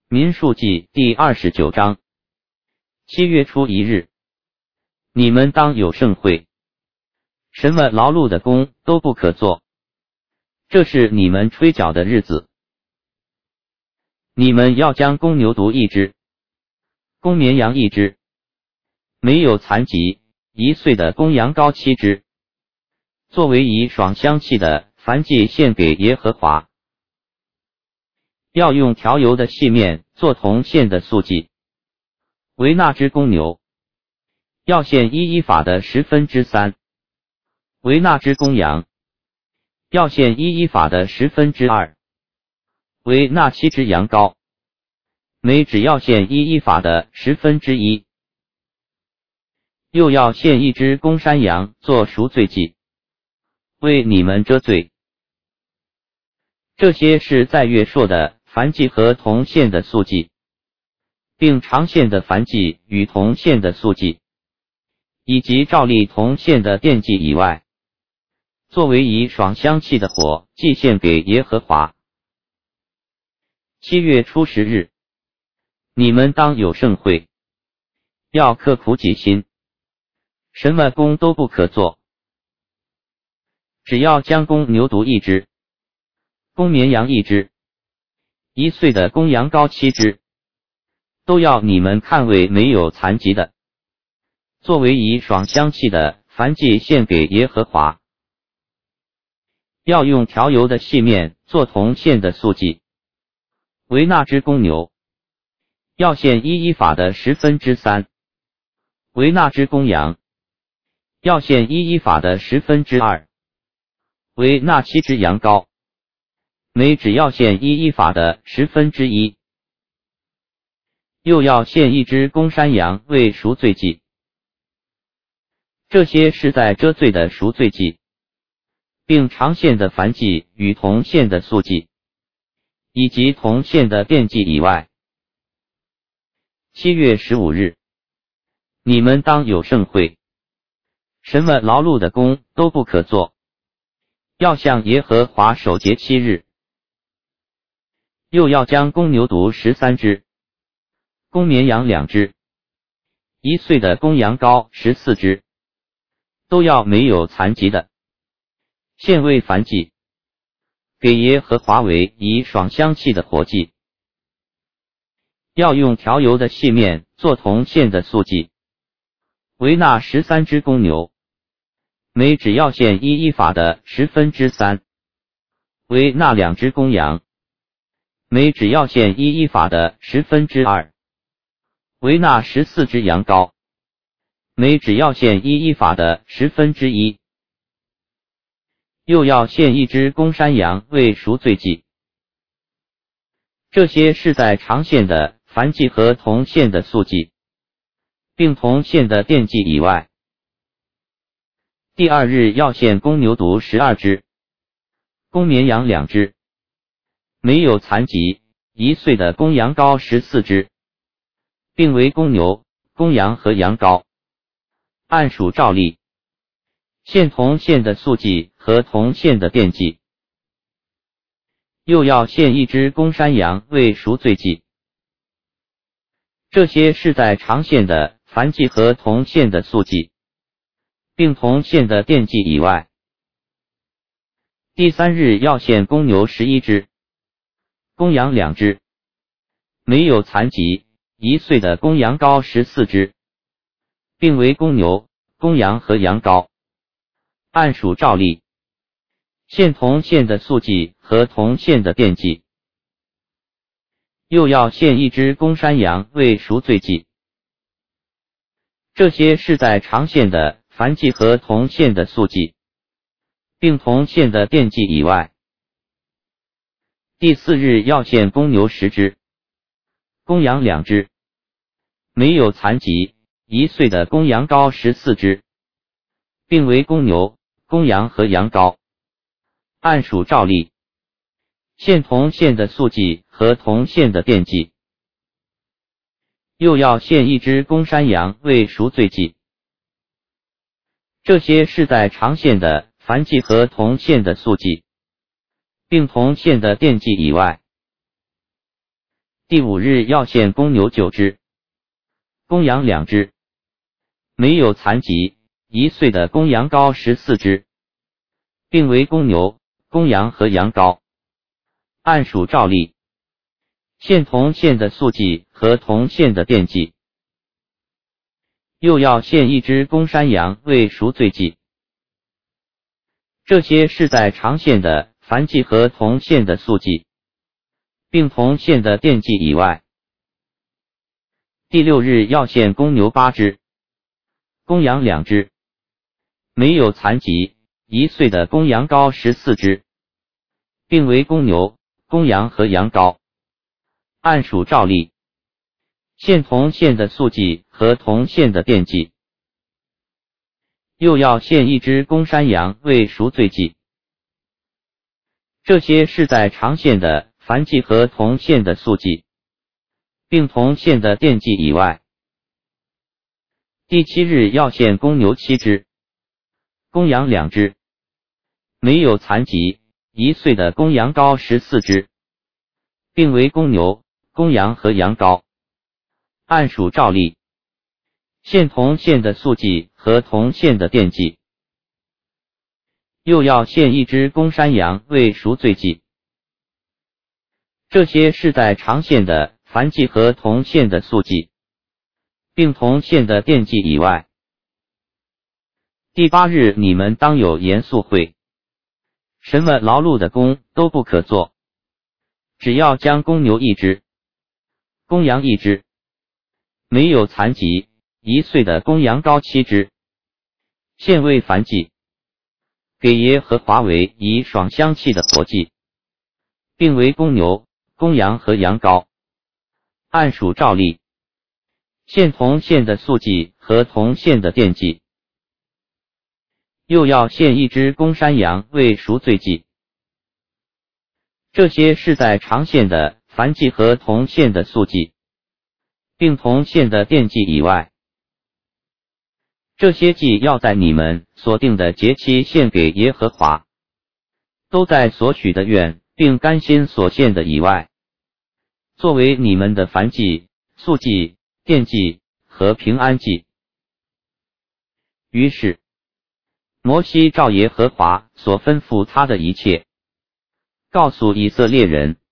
民数记第29章。7月初1日，你们当有盛会，什么劳碌的工都不可做，这是你们吹角的日子。你们要将公牛犊1只，公绵羊1只，没有残疾1岁的公羊羔7只，作为以爽香气的燔祭献给耶和华。要用调油的细面做铜线的素祭，为那只公牛；要献1法的3/10，为那只公羊；要献1法的2/10，为那7只羊羔；每只要献1法的1/10。又要献1只公山羊做赎罪祭，为你们遮罪。这些是在月朔的燔祭和铜线的素祭，并长线的燔祭与铜线的素祭，以及照例铜线的奠祭以外，作为以爽香气的火祭献给耶和华。7月初10日，你们当有盛会，要刻苦己心，什么工都不可做，只要将公牛犊1只，公绵羊1只，1岁的公羊羔7只，都要你们看为没有残疾的，作为以爽香气的燔祭献给耶和华。要用调油的细面做铜线的素祭，为那只公牛；要献1法的3/10，为那只公羊；要献1法的2/10，为那7只羊羔。每只要献1法的1/10，又要献1只公山羊为赎罪祭。这些是在遮罪的赎罪祭，并长线的燔祭与铜线的素祭，以及铜线的奠祭以外。7月15日，你们当有盛会，什么劳碌的工都不可做，要向耶和华守节7日。又要将公牛犊13只，公绵羊2只，1岁的公羊羔14只，都要没有残疾的，献为燔祭，给耶和华为以爽香气的活祭。要用调油的细面做铜线的素祭，为那13只公牛；每只要献1法的3/10，为那2只公羊；每只要献1法的2/10，为那14只羊羔；每只要献1法的1/10。又要献1只公山羊为赎罪祭。这些是在长线的燔祭和铜线的素祭，并铜线的奠祭以外。第2日要献公牛犊12只，公绵羊2只，没有残疾1岁的公羊羔14只，并为公牛、公羊和羊羔，按属照例，献铜线的素祭和铜线的奠祭。又要献1只公山羊为赎罪祭。这些是在长线的燔祭和铜线的素祭，并铜线的奠祭以外。第3日要献公牛11只，公羊2只，没有残疾1岁的公羊羔14只，并为公牛、公羊和羊羔，按属照例，献铜线的素祭和铜线的奠祭。又要献1只公山羊为赎罪祭。这些是在长线的燔祭和铜线的素祭，并铜线的奠祭以外。第4日要献公牛10只，公羊2只，没有残疾1岁的公羊羔14只，并为公牛、公羊和羊羔，按属照例，献铜线的素祭和铜线的奠祭。又要献1只公山羊为赎罪祭。这些是在长线的燔祭和铜线的素祭，并铜线的奠祭以外。 第5日要献公牛9只，公羊2只，没有残疾1岁的公羊羔14只，并为公牛、公羊和羊羔，按属照例，献同献的素祭和同献的奠祭，又要献1只公山羊为赎罪祭。这些是在常献的燔祭和同献的素祭，并同献的奠祭以外。第6日要献公牛8只，公羊2只，没有残疾1岁的公羊羔14只，并为公牛、公羊和羊羔，按属照例，献同献的素祭和同献的奠祭，又要献1只公山羊为赎罪祭。这些是在常献的燔祭和同献的素祭，并同献的奠祭以外。第7日要献公牛7只，公羊2只，没有残疾1岁的公羊羔14只，并为公牛、公羊和羊羔，按属照例，献同献的素祭和同献的奠祭，又要献1只公山羊为赎罪祭。这些是在常献的燔祭和同献的素祭，并同献的奠祭以外。第8日你们当有严肃会，什么劳碌的工都不可做，只要将公牛1只，公羊1只，没有残疾1岁的公羊羔7只，献为燔祭，给耶和华为以爽香气的活祭，并为公牛、公羊和羊羔，按属照例，献同献的素祭和同献的奠祭，又要献1只公山羊为赎罪祭。这些是在常献的燔祭和同献的素祭，并同献的奠祭以外。这些祭要在你们所定的节期献给耶和华，都在所许的愿并甘心所献的以外，作为你们的燔祭、素祭、奠祭和平安祭。于是摩西照耶和华所吩咐他的一切，告诉以色列人，